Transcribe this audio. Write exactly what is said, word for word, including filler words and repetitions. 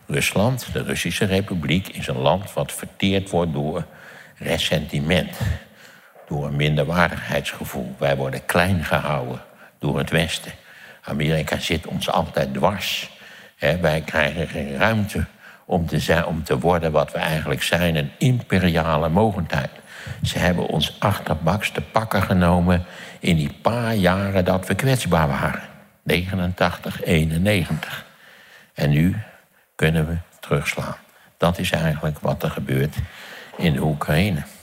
Rusland, de Russische Republiek, is een land wat verteerd wordt door ressentiment. Door een minderwaardigheidsgevoel. Wij worden klein gehouden door het Westen. Amerika zit ons altijd dwars. He, wij krijgen geen ruimte om te, zijn, om te worden wat we eigenlijk zijn. Een imperiale mogendheid. Ze hebben ons achterbaks te pakken genomen in die paar jaren dat we kwetsbaar waren. negenentachtig, eenennegentig. En nu kunnen we terugslaan. Dat is eigenlijk wat er gebeurt in de Oekraïne.